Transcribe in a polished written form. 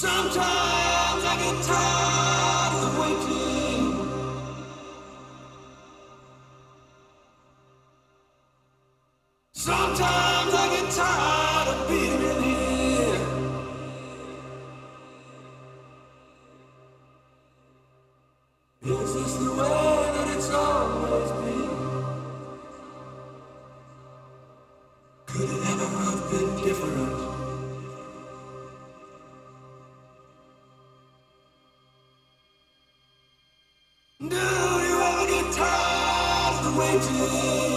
Sometimes I get tired of waiting. Sometimes I get tired of being in here. Is this the way that it's always been? Could it ever have been different? Do you ever get tired of waiting?